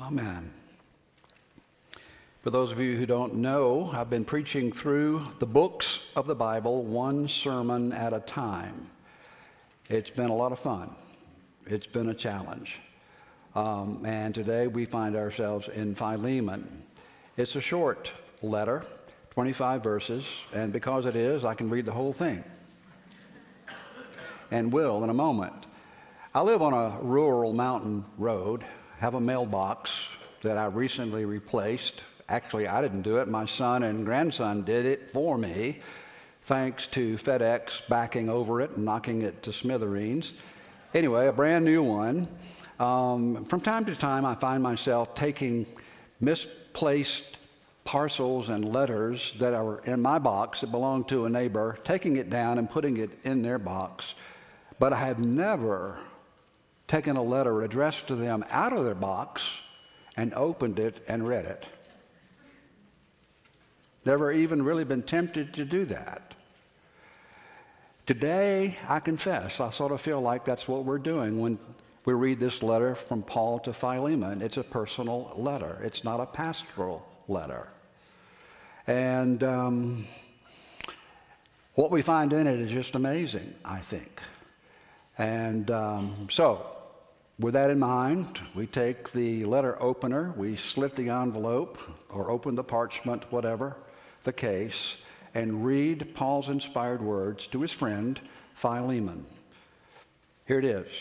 Amen. For those of you who don't know, I've been preaching through the books of the Bible, one sermon at a time. It's been a lot of fun. It's been a challenge. And today we find ourselves in Philemon. It's a short letter, 25 verses, and because it is, I can read the whole thing. And will in a moment. I live on a rural mountain road, have a mailbox that I recently replaced. Actually, I didn't do it. My son and grandson did it for me, thanks to FedEx backing over it and knocking it to smithereens. Anyway, a brand new one. From time to time, I find myself taking misplaced parcels and letters that are in my box that belong to a neighbor, taking it down and putting it in their box. But I have never taken a letter addressed to them out of their box and opened it and read it. Never even really been tempted to do that. Today, I confess, I sort of feel like that's what we're doing when we read this letter from Paul to Philemon. It's a personal letter. It's not a pastoral letter. And what we find in it is just amazing, I think. And so, with that in mind, we take the letter opener, we slit the envelope or open the parchment, whatever the case, and read Paul's inspired words to his friend Philemon. Here it is.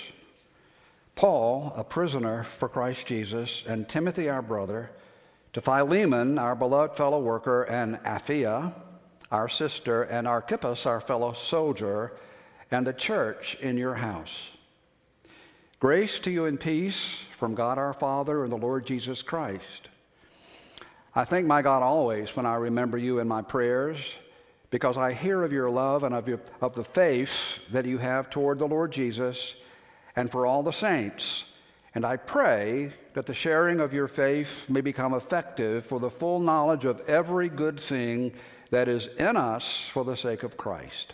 Paul, a prisoner for Christ Jesus, and Timothy, our brother, to Philemon, our beloved fellow worker, and Apphia, our sister, and Archippus, our fellow soldier, and the church in your house. Grace to you and peace from God our Father and the Lord Jesus Christ. I thank my God always when I remember you in my prayers, because I hear of your love and of the faith that you have toward the Lord Jesus and for all the saints. And I pray that the sharing of your faith may become effective for the full knowledge of every good thing that is in us for the sake of Christ.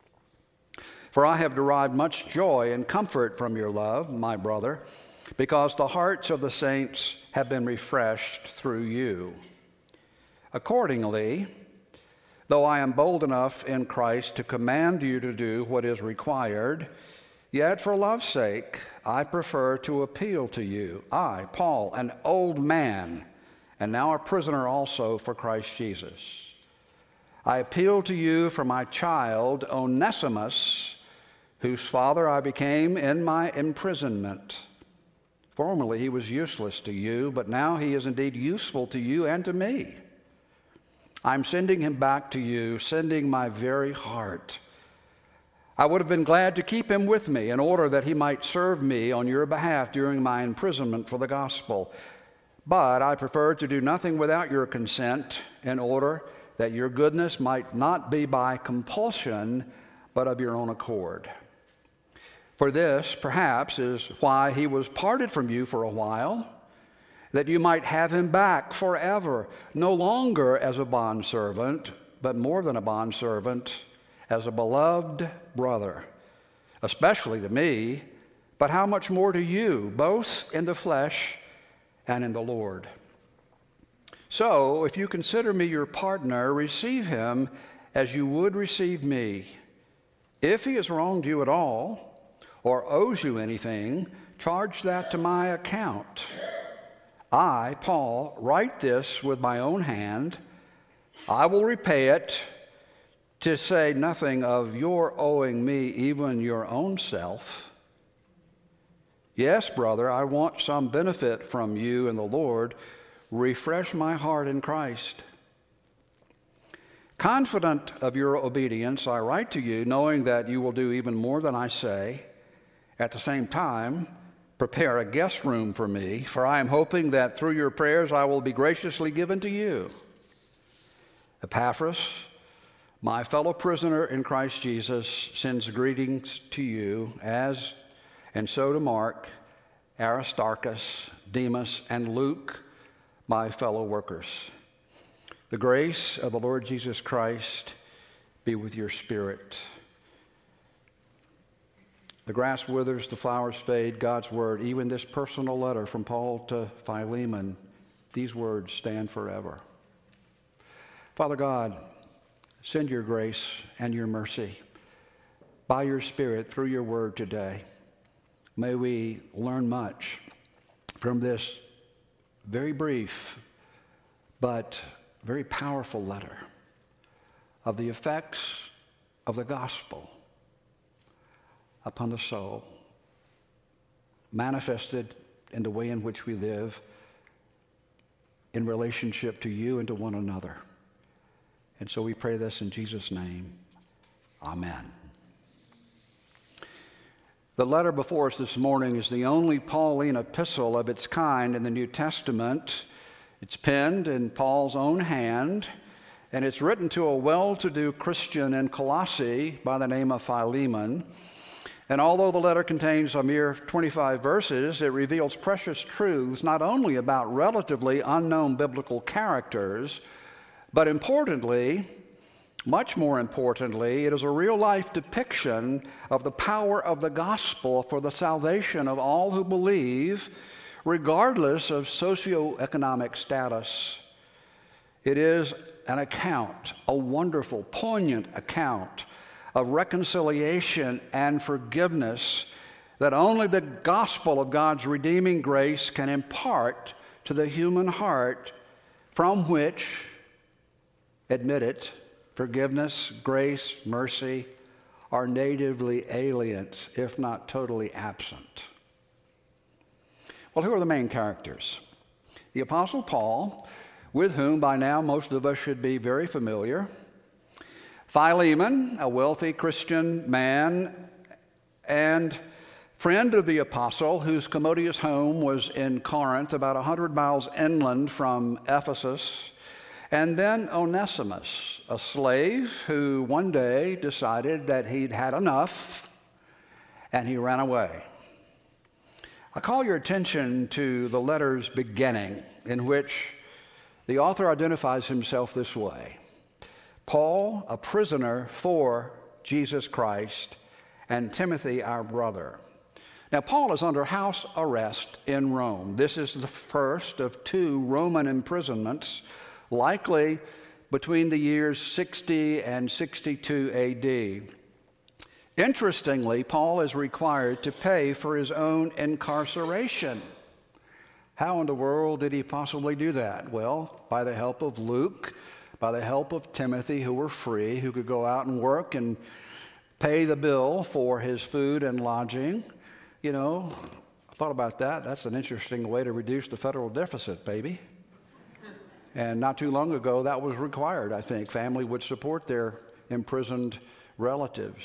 For I have derived much joy and comfort from your love, my brother, because the hearts of the saints have been refreshed through you. Accordingly, though I am bold enough in Christ to command you to do what is required, yet for love's sake I prefer to appeal to you. I, Paul, an old man, and now a prisoner also for Christ Jesus. I appeal to you for my child, Onesimus, whose father I became in my imprisonment. Formerly he was useless to you, but now he is indeed useful to you and to me. I'm sending him back to you, sending my very heart. I would have been glad to keep him with me in order that he might serve me on your behalf during my imprisonment for the gospel. But I prefer to do nothing without your consent in order that your goodness might not be by compulsion, but of your own accord. For this, perhaps, is why he was parted from you for a while, that you might have him back forever, no longer as a bondservant, but more than a bondservant, as a beloved brother, especially to me, but how much more to you, both in the flesh and in the Lord. So, if you consider me your partner, receive him as you would receive me. If he has wronged you at all, or owes you anything, charge that to my account. I, Paul, write this with my own hand. I will repay it, to say nothing of your owing me even your own self. Yes, brother, I want some benefit from you in the Lord. Refresh my heart in Christ. Confident of your obedience, I write to you, knowing that you will do even more than I say. At the same time, prepare a guest room for me, for I am hoping that through your prayers I will be graciously given to you. Epaphras, my fellow prisoner in Christ Jesus, sends greetings to you, and so to Mark, Aristarchus, Demas, and Luke, my fellow workers. The grace of the Lord Jesus Christ be with your spirit. The grass withers, the flowers fade, God's word, even this personal letter from Paul to Philemon, these words stand forever. Father God, send your grace and your mercy by your Spirit through your word today. May we learn much from this very brief but very powerful letter of the effects of the gospel upon the soul, manifested in the way in which we live in relationship to you and to one another. And so we pray this in Jesus' name. Amen. The letter before us this morning is the only Pauline epistle of its kind in the New Testament. It's penned in Paul's own hand, and it's written to a well-to-do Christian in Colossae by the name of Philemon. And although the letter contains a mere 25 verses, it reveals precious truths not only about relatively unknown biblical characters, but importantly, much more importantly, it is a real-life depiction of the power of the gospel for the salvation of all who believe, regardless of socioeconomic status. It is an account, a wonderful, poignant account of reconciliation and forgiveness that only the gospel of God's redeeming grace can impart to the human heart, from which, admit it, forgiveness, grace, mercy are natively alien, if not totally absent. Well, who are the main characters? The Apostle Paul, with whom by now most of us should be very familiar. Philemon, a wealthy Christian man and friend of the apostle, whose commodious home was in Corinth, about 100 miles inland from Ephesus. And then Onesimus, a slave who one day decided that he'd had enough and he ran away. I call your attention to the letter's beginning, in which the author identifies himself this way: Paul, a prisoner for Jesus Christ, and Timothy, our brother. Now, Paul is under house arrest in Rome. This is the first of 2 Roman imprisonments, likely between the years 60 and 62 AD. Interestingly, Paul is required to pay for his own incarceration. How in the world did he possibly do that? Well, by the help of Luke, by the help of Timothy, who were free, who could go out and work and pay the bill for his food and lodging. You know, I thought about that. That's an interesting way to reduce the federal deficit, baby. And not too long ago, that was required, I think. Family would support their imprisoned relatives.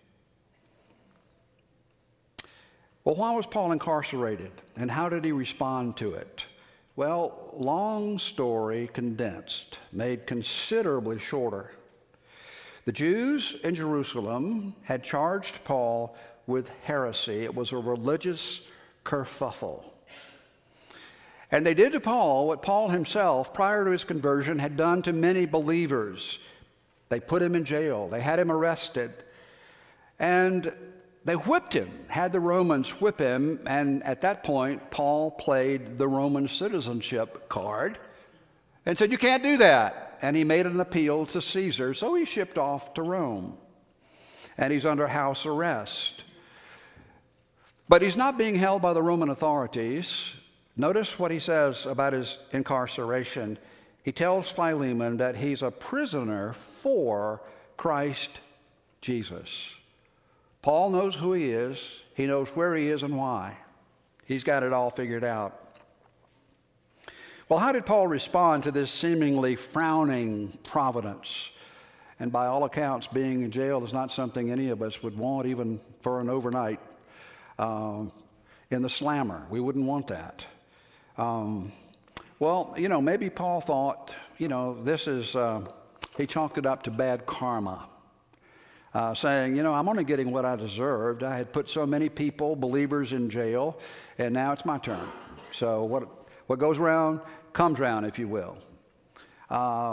Well, why was Paul incarcerated, and how did he respond to it? Well, long story condensed, made considerably shorter. The Jews in Jerusalem had charged Paul with heresy. It was a religious kerfuffle. And they did to Paul what Paul himself, prior to his conversion, had done to many believers. They put him in jail. They had him arrested. And they whipped him, had the Romans whip him, and at that point, Paul played the Roman citizenship card and said, "You can't do that." And he made an appeal to Caesar, so he shipped off to Rome. And he's under house arrest. But he's not being held by the Roman authorities. Notice what he says about his incarceration. He tells Philemon that he's a prisoner for Christ Jesus. Paul knows who he is. He knows where he is and why. He's got it all figured out. Well, how did Paul respond to this seemingly frowning providence? And by all accounts, being in jail is not something any of us would want, even for an overnight in the slammer. We wouldn't want that. Well, maybe Paul thought, this is, he chalked it up to bad karma. Saying, I'm only getting what I deserved. I had put so many people, believers, in jail, and now it's my turn. So what goes around comes around, if you will.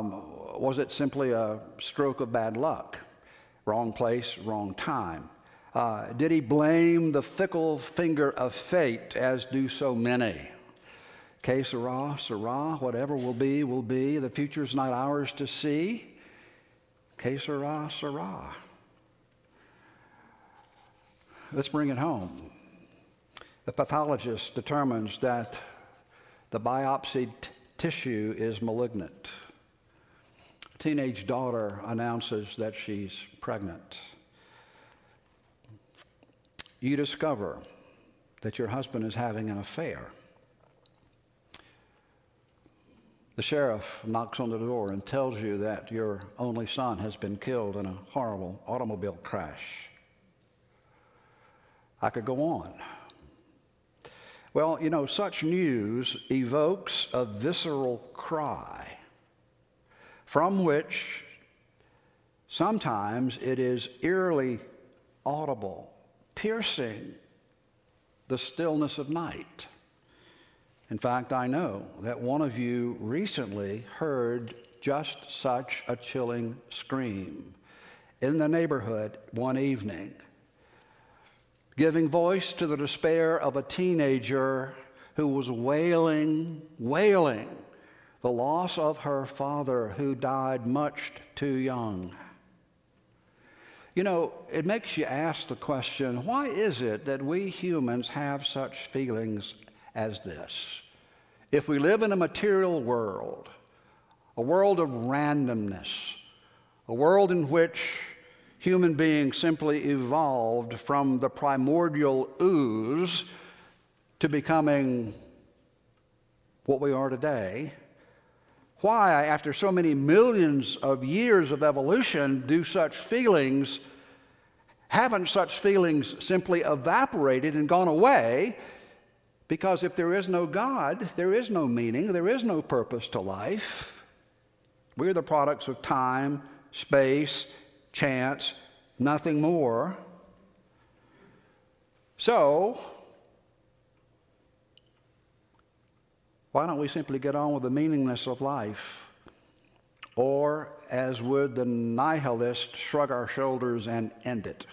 Was it simply a stroke of bad luck? Wrong place, wrong time. Did he blame the fickle finger of fate, as do so many? Que sera, sera, whatever will be, will be. The future's not ours to see. Que sera, sera. Let's bring it home. The pathologist determines that the biopsied tissue is malignant. A teenage daughter announces that she's pregnant. You discover that your husband is having an affair. The sheriff knocks on the door and tells you that your only son has been killed in a horrible automobile crash. I could go on. Well, such news evokes a visceral cry from which sometimes it is eerily audible, piercing the stillness of night. In fact, I know that one of you recently heard just such a chilling scream in the neighborhood one evening, giving voice to the despair of a teenager who was wailing the loss of her father, who died much too young. It makes you ask the question, why is it that we humans have such feelings as this? If we live in a material world, a world of randomness, a world in which human beings simply evolved from the primordial ooze to becoming what we are today, why, after so many millions of years of evolution, haven't such feelings simply evaporated and gone away? Because if there is no God, there is no meaning, there is no purpose to life. We're the products of time, space, chance, nothing more. So, why don't we simply get on with the meaningless of life? Or, as would the nihilist, shrug our shoulders and end it?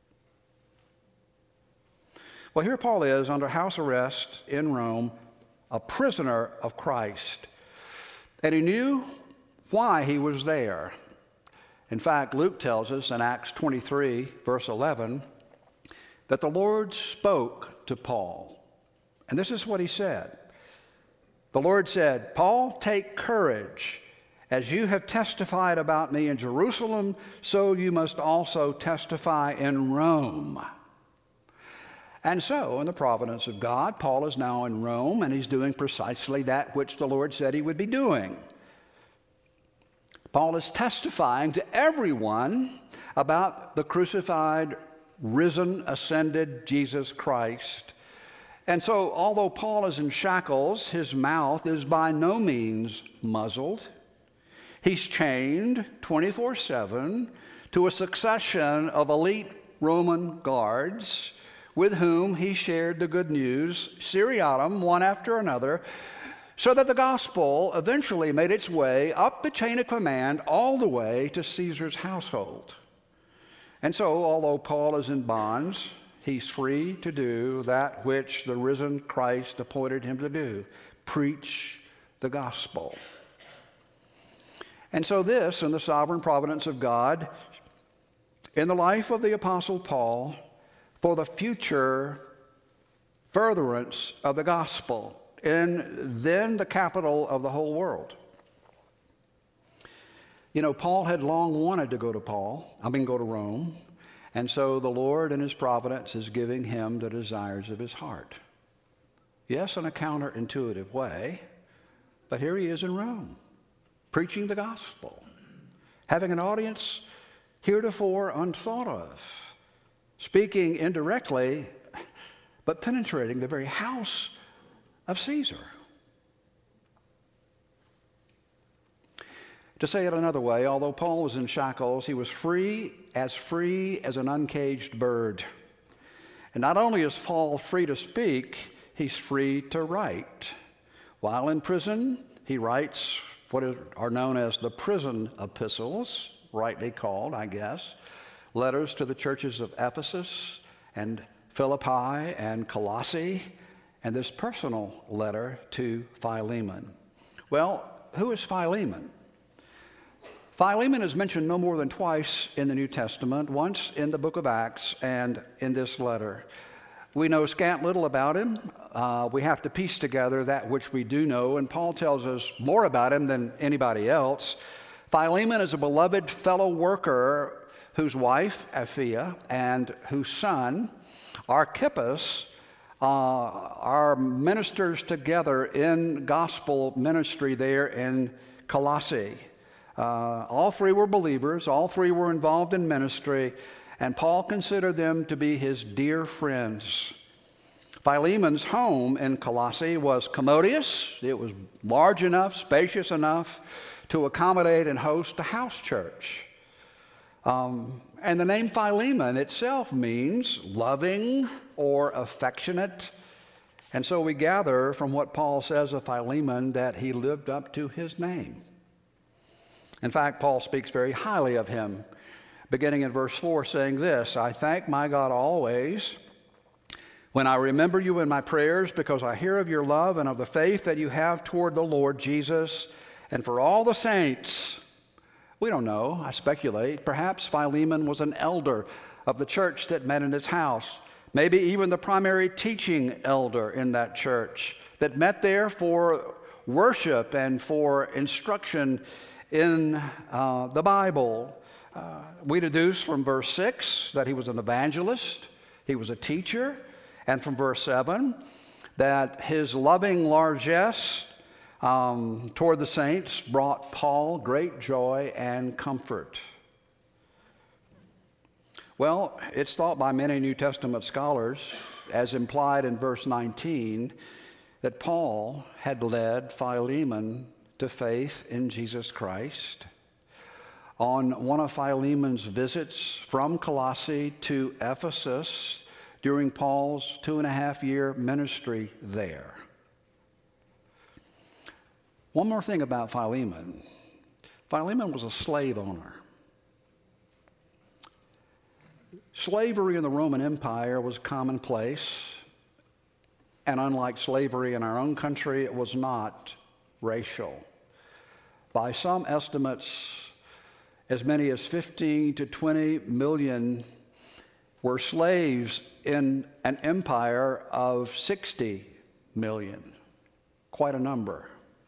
Well, here Paul is under house arrest in Rome, a prisoner of Christ. And he knew why he was there. In fact, Luke tells us in Acts 23, verse 11, that the Lord spoke to Paul. And this is what he said. The Lord said, "Paul, take courage. As you have testified about me in Jerusalem, so you must also testify in Rome." And so, in the providence of God, Paul is now in Rome, and he's doing precisely that which the Lord said he would be doing. Paul is testifying to everyone about the crucified, risen, ascended Jesus Christ. And so, although Paul is in shackles, his mouth is by no means muzzled. He's chained 24/7 to a succession of elite Roman guards with whom he shared the good news, seriatim, one after another, so that the gospel eventually made its way up the chain of command all the way to Caesar's household. And so, although Paul is in bonds, he's free to do that which the risen Christ appointed him to do, preach the gospel. And so this, in the sovereign providence of God, in the life of the Apostle Paul, for the future furtherance of the gospel in then the capital of the whole world. Paul had long wanted to go to Rome, and so the Lord in his providence is giving him the desires of his heart. Yes, in a counterintuitive way, but here he is in Rome, preaching the gospel, having an audience heretofore unthought of, speaking indirectly, but penetrating the very house of Caesar. To say it another way, although Paul was in shackles, he was free as an uncaged bird. And not only is Paul free to speak, he's free to write. While in prison, he writes what are known as the prison epistles, rightly called, I guess, letters to the churches of Ephesus and Philippi and Colossae, and this personal letter to Philemon. Well, who is Philemon? Philemon is mentioned no more than twice in the New Testament, once in the book of Acts and in this letter. We know scant little about him. We have to piece together that which we do know, and Paul tells us more about him than anybody else. Philemon is a beloved fellow worker whose wife, Apphia, and whose son, Archippus, are ministers together in gospel ministry there in Colossae. All three were believers. All three were involved in ministry, and Paul considered them to be his dear friends. Philemon's home in Colossae was commodious. It was large enough, spacious enough to accommodate and host a house church. And the name Philemon itself means loving or affectionate. And so we gather from what Paul says of Philemon that he lived up to his name. In fact, Paul speaks very highly of him, beginning in verse 4, saying this, "I thank my God always when I remember you in my prayers, because I hear of your love and of the faith that you have toward the Lord Jesus and for all the saints." We don't know, I speculate. Perhaps Philemon was an elder of the church that met in his house, maybe even the primary teaching elder in that church that met there for worship and for instruction in the Bible. We deduce from verse 6 that he was an evangelist, he was a teacher, and from verse 7 that his loving largesse toward the saints brought Paul great joy and comfort. Well, it's thought by many New Testament scholars, as implied in verse 19, that Paul had led Philemon to faith in Jesus Christ. On one of Philemon's visits from Colossae to Ephesus during Paul's 2.5-year ministry there. One more thing about Philemon. Philemon was a slave owner. Slavery in the Roman Empire was commonplace, and unlike slavery in our own country, it was not racial. By some estimates, as many as 15 to 20 million were slaves in an empire of 60 million. Quite a number.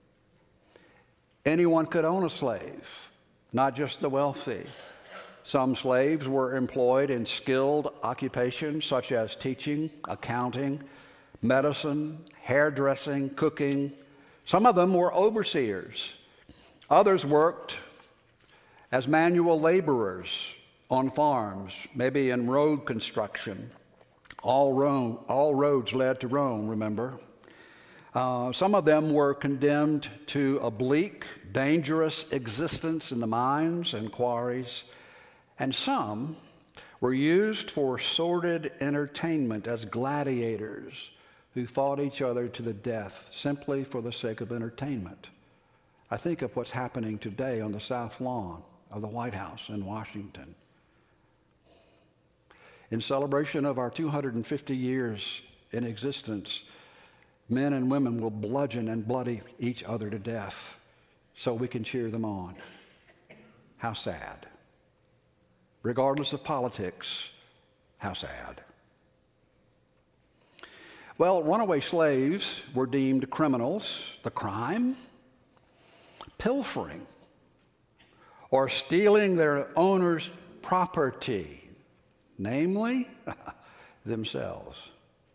Anyone could own a slave, not just the wealthy. Some slaves were employed in skilled occupations such as teaching, accounting, medicine, hairdressing, cooking. Some of them were overseers. Others worked as manual laborers on farms, maybe in road construction. All roads led to Rome, remember? Some of them were condemned to a bleak, dangerous existence in the mines and quarries, and some were used for sordid entertainment as gladiators who fought each other to the death simply for the sake of entertainment. I think of what's happening today on the South Lawn of the White House in Washington. In celebration of our 250 years in existence, men and women will bludgeon and bloody each other to death so we can cheer them on. How sad. Regardless of politics, how sad. Well, runaway slaves were deemed criminals. The crime? Pilfering or stealing their owner's property, namely themselves.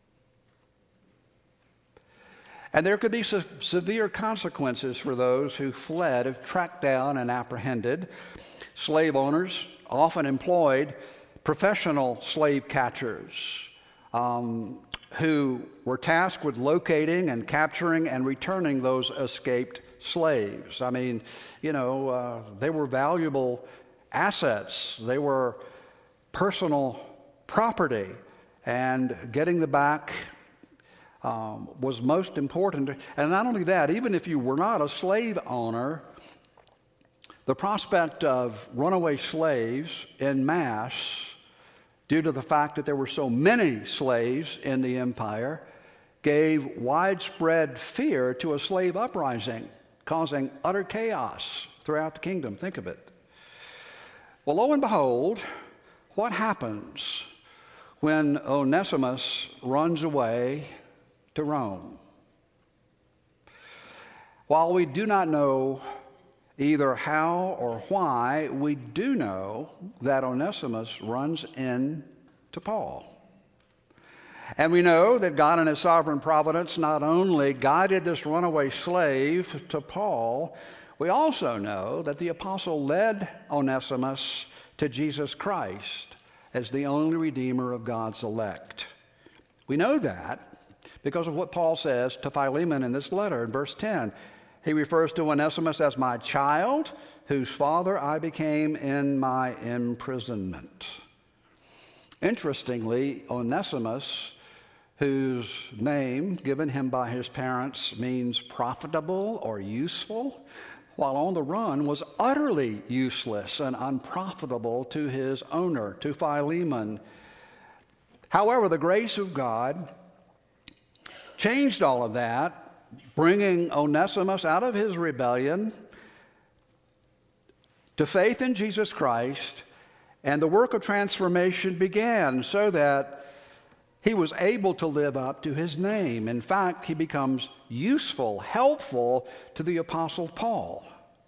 And there could be severe consequences for those who fled if tracked down and apprehended. Slave owners often employed professional slave catchers who were tasked with locating and capturing and returning those escaped slaves. I mean, they were valuable assets. They were personal property, and getting them back was most important. And not only that, even if you were not a slave owner, The prospect of runaway slaves en masse, due to the fact that there were so many slaves in the empire, gave widespread fear to a slave uprising, causing utter chaos throughout the kingdom. Think of it. Well, lo and behold, what happens when Onesimus runs away to Rome? While we do not know either how or why, we do know that Onesimus runs in to Paul. And we know that God in his sovereign providence not only guided this runaway slave to Paul, we also know that the apostle led Onesimus to Jesus Christ as the only redeemer of God's elect. We know that because of what Paul says to Philemon in this letter in verse 10. He refers to Onesimus as my child, whose father I became in my imprisonment. Interestingly, Onesimus, whose name given him by his parents means profitable or useful, while on the run was utterly useless and unprofitable to his owner, to Philemon. However, the grace of God changed all of that, bringing Onesimus out of his rebellion to faith in Jesus Christ, and the work of transformation began so that he was able to live up to his name. In fact, he becomes useful, helpful to the Apostle Paul.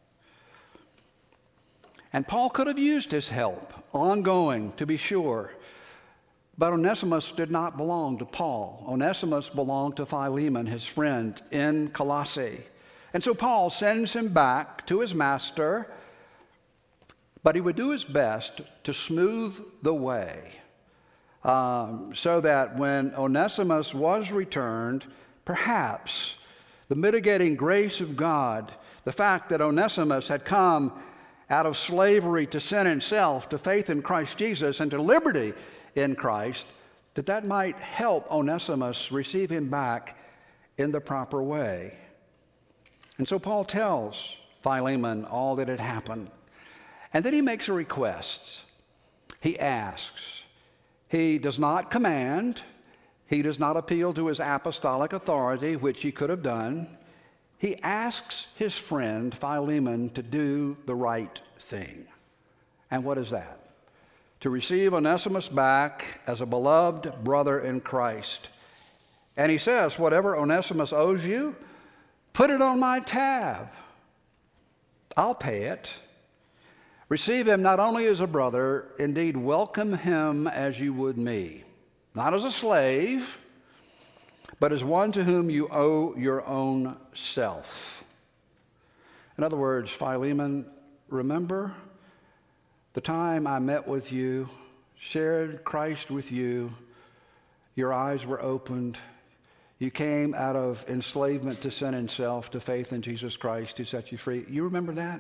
And Paul could have used his help, ongoing, to be sure. But Onesimus did not belong to Paul. Onesimus belonged to Philemon, his friend, in Colossae. And so Paul sends him back to his master, but he would do his best to smooth the way so that when Onesimus was returned, perhaps the mitigating grace of God, the fact that Onesimus had come out of slavery to sin and self, to faith in Christ Jesus, and to liberty in Christ, that might help Onesimus receive him back in the proper way. And so Paul tells Philemon all that had happened. And then he makes a request. He asks. He does not command. He does not appeal to his apostolic authority, which he could have done. He asks his friend Philemon to do the right thing. And what is that? To receive Onesimus back as a beloved brother in Christ. And he says, whatever Onesimus owes you, put it on my tab. I'll pay it. Receive him not only as a brother, indeed welcome him as you would me. Not as a slave, but as one to whom you owe your own self. In other words, Philemon, remember the time I met with you, shared Christ with you, your eyes were opened, you came out of enslavement to sin and self to faith in Jesus Christ to set you free. You remember that?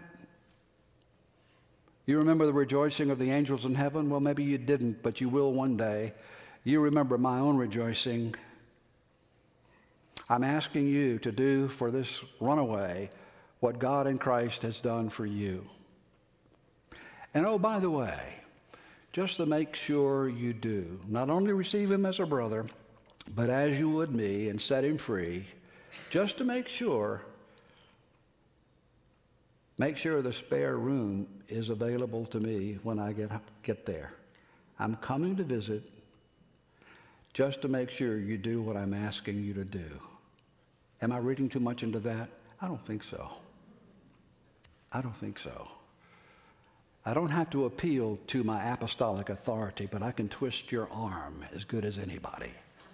You remember the rejoicing of the angels in heaven? Well, maybe you didn't, but you will one day. You remember my own rejoicing. I'm asking you to do for this runaway what God in Christ has done for you. And oh, by the way, just to make sure you do, not only receive him as a brother, but as you would me and set him free, just to make sure the spare room is available to me when I get there. I'm coming to visit just to make sure you do what I'm asking you to do. Am I reading too much into that? I don't think so. I don't think so. I don't have to appeal to my apostolic authority, but I can twist your arm as good as anybody.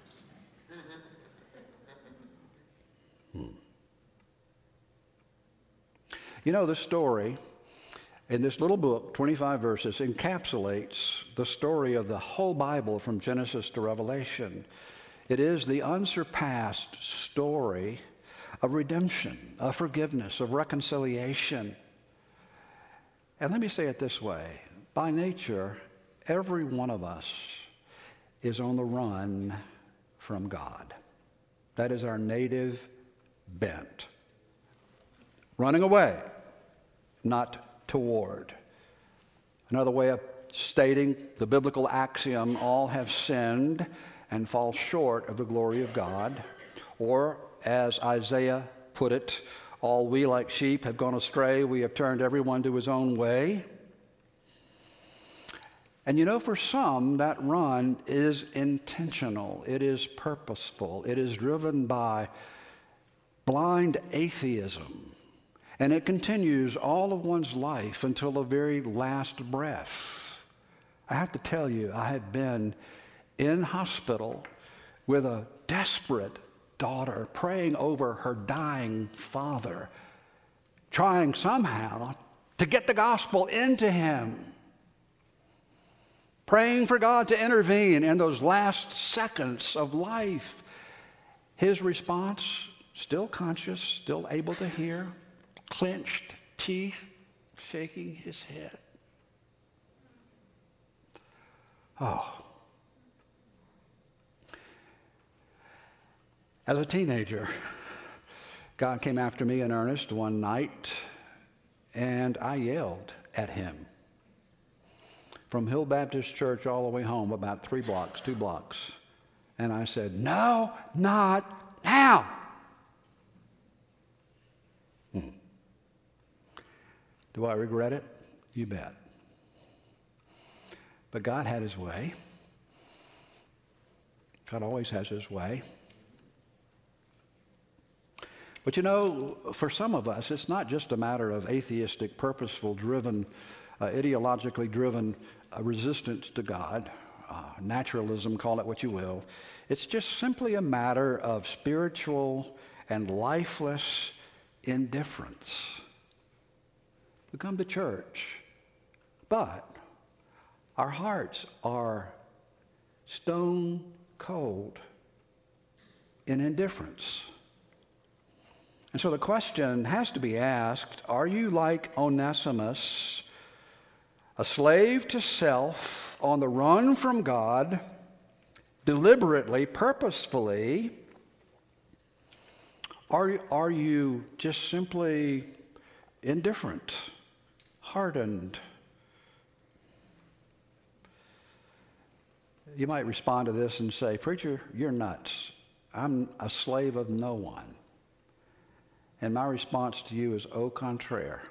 You know, this story in this little book, 25 verses, encapsulates the story of the whole Bible from Genesis to Revelation. It is the unsurpassed story of redemption, of forgiveness, of reconciliation. And let me say it this way. By nature, every one of us is on the run from God. That is our native bent. Running away, not toward. Another way of stating the biblical axiom, all have sinned and fall short of the glory of God. Or, as Isaiah put it, all we like sheep have gone astray. We have turned everyone to his own way. And you know, for some, that run is intentional. It is purposeful. It is driven by blind atheism. And it continues all of one's life until the very last breath. I have to tell you, I had been in hospital with a desperate daughter praying over her dying father, trying somehow to get the gospel into him, praying for God to intervene in those last seconds of life. His response, still conscious, still able to hear, clenched teeth, shaking his head. Oh. As a teenager, God came after me in earnest one night, and I yelled at him. From Hill Baptist Church all the way home, about 2 blocks. And I said, "No, not now." Do I regret it? You bet. But God had his way. God always has his way. But you know, for some of us, it's not just a matter of atheistic, purposeful, driven, ideologically driven resistance to God, naturalism, call it what you will. It's just simply a matter of spiritual and lifeless indifference. We come to church, but our hearts are stone cold in indifference. And so the question has to be asked, are you like Onesimus, a slave to self, on the run from God, deliberately, purposefully? Are you just simply indifferent, hardened? You might respond to this and say, "Preacher, you're nuts. I'm a slave of no one." And my response to you is au contraire.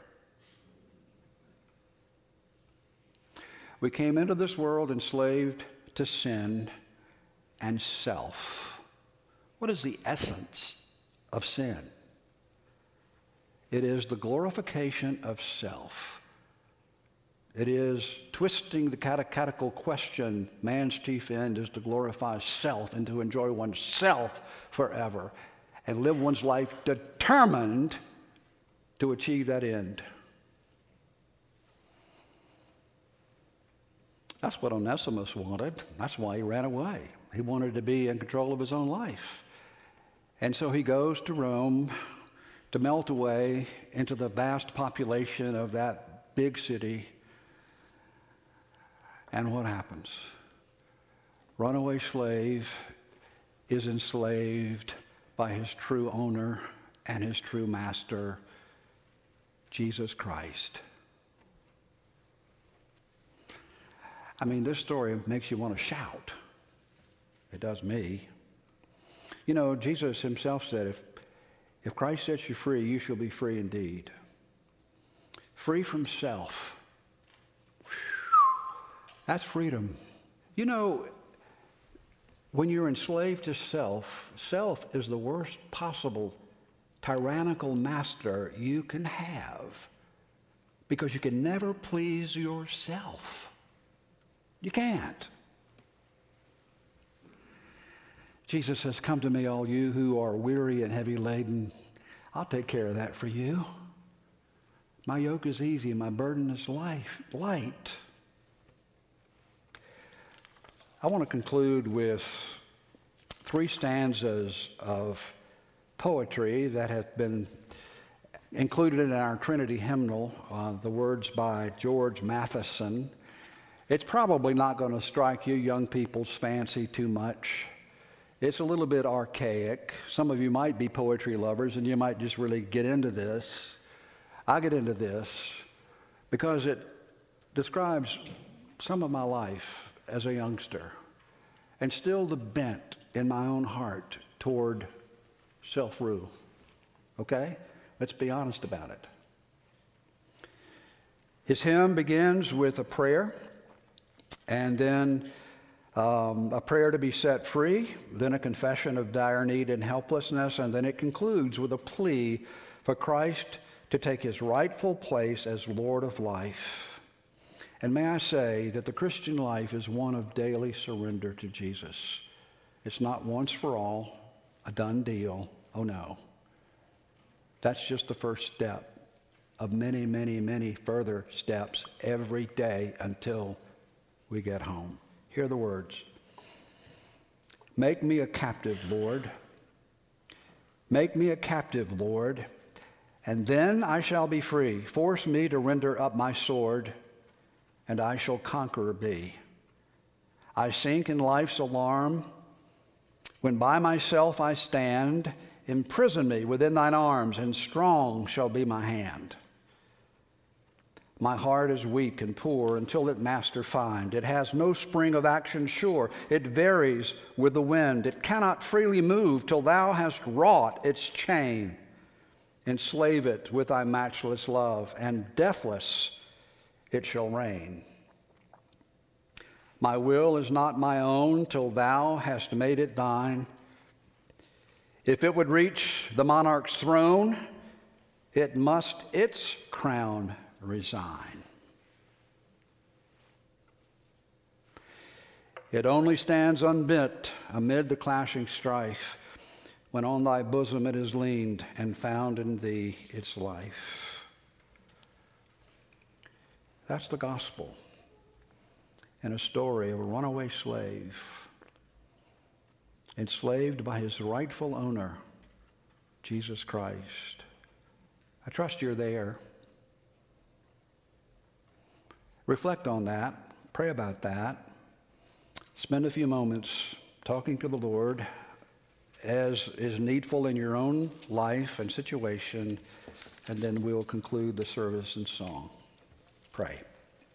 We came into this world enslaved to sin and self. What is the essence of sin? It is the glorification of self. It is twisting the catechetical question, man's chief end is to glorify self and to enjoy oneself forever and live one's life determined to achieve that end. That's what Onesimus wanted. That's why he ran away. He wanted to be in control of his own life. And so he goes to Rome to melt away into the vast population of that big city. And what happens? Runaway slave is enslaved by his true owner and his true master, Jesus Christ. I mean, this story makes you want to shout. It does me. You know, Jesus himself said, if Christ sets you free, you shall be free indeed. Free from self. That's freedom. You know, when you're enslaved to self, self is the worst possible tyrannical master you can have, because you can never please yourself. You can't. Jesus says, "Come to me, all you who are weary and heavy laden. I'll take care of that for you. My yoke is easy and my burden is light." I want to conclude with 3 stanzas of poetry that have been included in our Trinity hymnal, the words by George Matheson. It's probably not going to strike you young people's fancy too much. It's a little bit archaic. Some of you might be poetry lovers and you might just really get into this. I get into this because it describes some of my life as a youngster and still the bent in my own heart toward self-rule. Okay? Let's be honest about it. His hymn begins with a prayer, and then a prayer to be set free, then a confession of dire need and helplessness, and then it concludes with a plea for Christ to take his rightful place as Lord of life. And may I say that the Christian life is one of daily surrender to Jesus. It's not once for all, a done deal. Oh no. That's just the first step of many, many, many further steps every day until we get home. Hear the words. Make me a captive, Lord. Make me a captive, Lord, and then I shall be free. Force me to render up my sword, and I shall conqueror be. I sink in life's alarm. When by myself I stand, imprison me within thine arms, and strong shall be my hand. My heart is weak and poor until it master find. It has no spring of action sure. It varies with the wind. It cannot freely move till thou hast wrought its chain. Enslave it with thy matchless love, and deathless it shall reign. My will is not my own till thou hast made it thine. If it would reach the monarch's throne, it must its crown resign. It only stands unbent amid the clashing strife, when on thy bosom it is leaned and found in thee its life. That's the gospel and a story of a runaway slave, enslaved by his rightful owner, Jesus Christ. I trust you're there. Reflect on that. Pray about that. Spend a few moments talking to the Lord as is needful in your own life and situation, and then we'll conclude the service in song. Pray.